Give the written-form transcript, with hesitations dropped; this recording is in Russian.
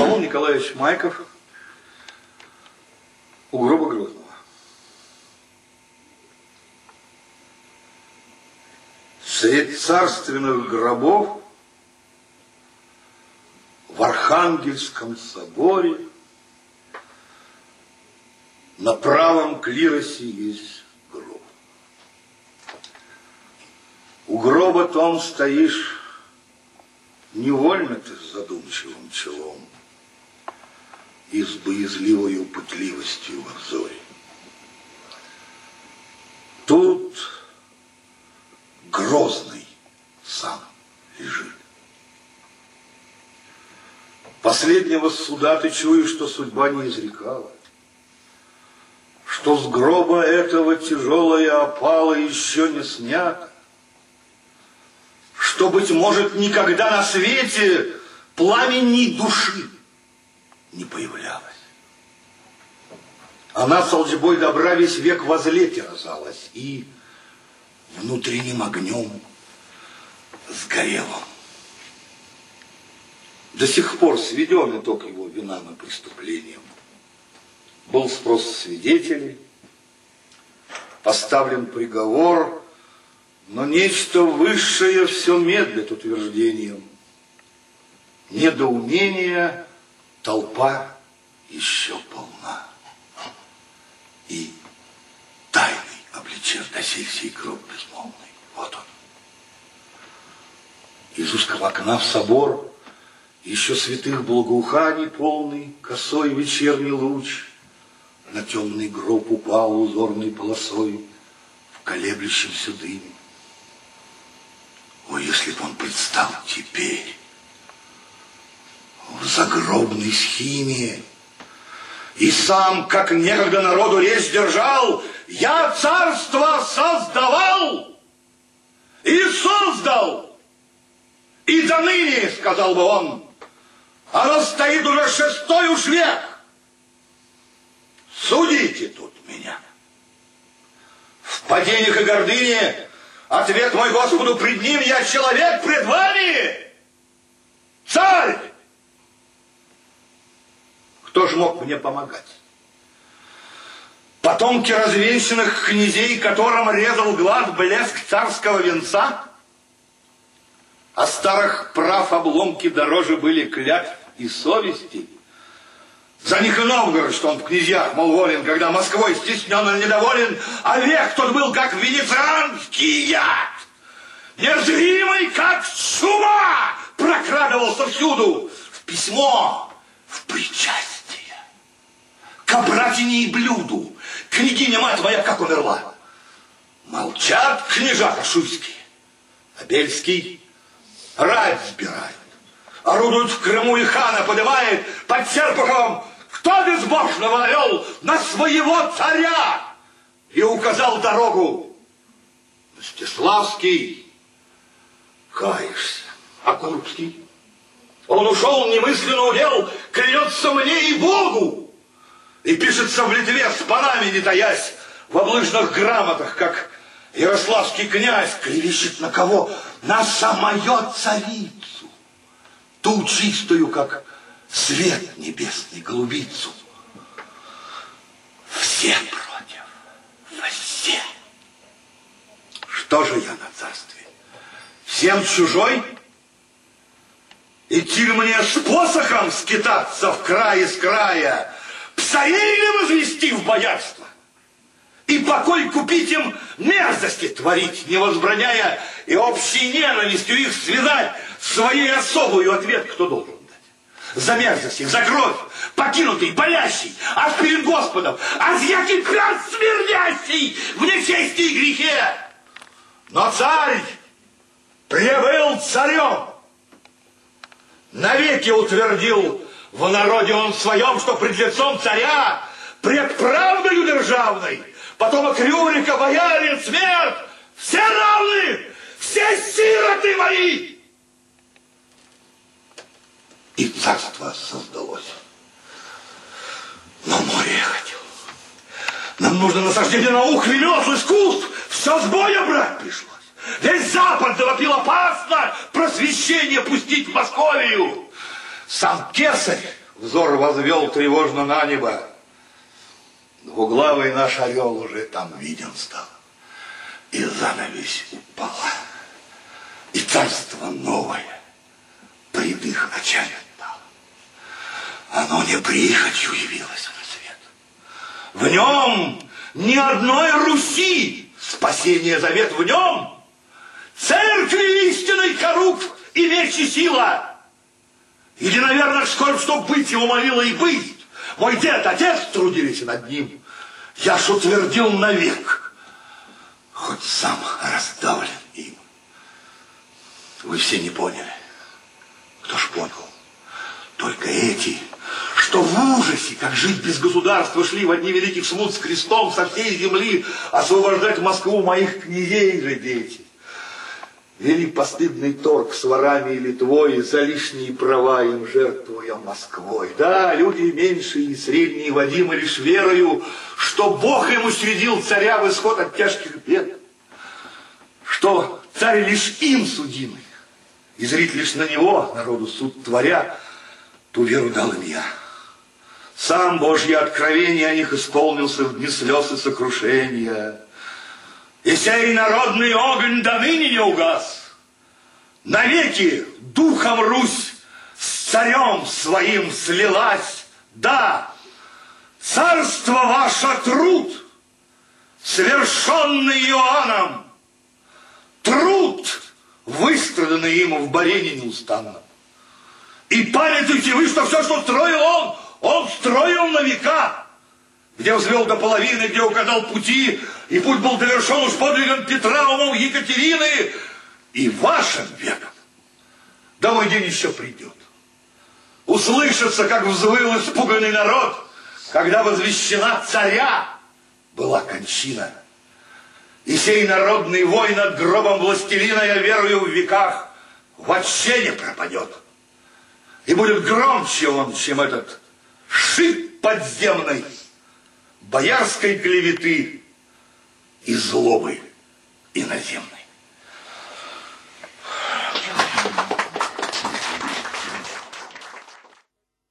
Павел Николаевич Майков у гроба Грозного. Средь царственных гробов в Архангельском соборе на правом клиросе есть гроб. У гроба том стоишь, невольно ты с задумчивым челом и с боязливою пытливостью во взоре. Тут Грозный сам лежит. Последнего суда ты чуешь, что судьба не изрекала, что с гроба этого тяжелая опала еще не снята, что, быть может, никогда на свете пламени души не появлялась. Она с алчбой добра весь век возле терзалась и внутренним огнем сгорела. До сих пор сведен итог его винам и преступлениям. Был спрос свидетелей, поставлен приговор, но нечто высшее все медлит утверждением. Недоумения толпа еще полна. И тайный обличен досель сей гроб безмолвный. Вот он. Из узкого окна в собор еще святых благоуханий полный косой вечерний луч на темный гроб упал узорной полосой в колеблющемся дыме. О, если б он предстал теперь в загробной схиме и сам, как некогда народу речь держал: «Я царство создавал и создал, и до ныне, — сказал бы он, — оно стоит уже 6-й уж век. Судите тут меня». В падениях и гордыне ответ мой Господу пред ним: я человек пред вами, царь. Кто ж мог мне помогать? Потомки развенчанных князей, которым резал глаз блеск царского венца? А старых прав обломки дороже были клятв и совести? За них и Новгород, что он в князьях, мол, волен, когда Москвой стеснен и недоволен, а век тот был, как венецианский яд, незримый, как чума, прокрадывался всюду, в письмо, в причастие, к обратине и блюду. Княгиня мать моя как умерла. Молчат княжата шуйские, а Бельский рать сбирает, орудует в Крыму и хана поднимает под Серпуховым. Кто безбожного навел на своего царя и указал дорогу? Мстиславский, каешься. А Крупский? Он ушел, немысленно удел, клянется мне и Богу. И пишется в Литве с панами не таясь, в облыжных грамотах, как ярославский князь клевещет на кого? На самую царицу, ту чистую, как свет небесный, голубицу. Все против, все. Что же я на царстве? Всем чужой? Идти мне с посохом скитаться в крае с края, псарей ли возвести в боярство? И покой купить им, мерзости творить, не возбраняя, и общей ненавистью их связать, своей особую ответ кто должен дать? За мерзость их, за кровь, покинутый, болящий, аж перед Господом, азиатский крас смердящий в нечести и грехе. Но царь пребыл царем, навеки утвердил в народе он своем, что пред лицом царя, пред правдою державной, потомок Рюрика, боярин, смерть, все равны, все сироты мои. И царство создалось. Но море я хотел. Нам нужно насаждение наук, ремесл, искусств. Все с боя брать пришлось. Весь Запад завопил опасно просвещение пустить в Московию. Сам кесарь взор возвел тревожно на небо. Двуглавый наш орел уже там виден стал. И занавесь упала. И царство новое пред их очами стало. Оно не прихотью явилось на свет. В нем ни одной Руси спасение завет. В нем церкви истинной коруп и меч и сила. Единоверно скорбь, что быть его молила и быть. Мой дед, отец трудились над ним. Я ж утвердил навек, хоть сам раздавлен им. Вы все не поняли. Кто ж понял? Только эти, что в ужасе, как жить без государства, шли в дни великих смут с крестом со всей земли освобождать Москву моих князей же дети. Вели постыдный торг с ворами и Литвой, за лишние права им жертвуя Москвой. Да, люди меньшие и средние, водимы лишь верою, что Бог им учредил царя в исход от тяжких бед, что царь лишь им судимый, и зрит лишь на него, народу суд творя, ту веру дал им я. Сам Божье откровение о них исполнился в дни слез и сокрушения. И сей народный огонь до ныне не угас. Навеки духом Русь с царем своим слилась. Да, царство ваше труд, совершенный Иоанном, труд, выстраданный им в барине неустанно. И памятуйте вы, что все, что строил он строил на века. Где взвел до половины, где указал пути, и путь был довершен уж подвигом Петра, умом Екатерины, и вашим веком. Да мой день еще придет. Услышится, как взвыл испуганный народ, когда возвещена царя была кончина. И сей народный вой над гробом властелина, я верую, в веках вообще не пропадет. И будет громче он, чем этот шип подземный, боярской клеветы и злобы иноземной.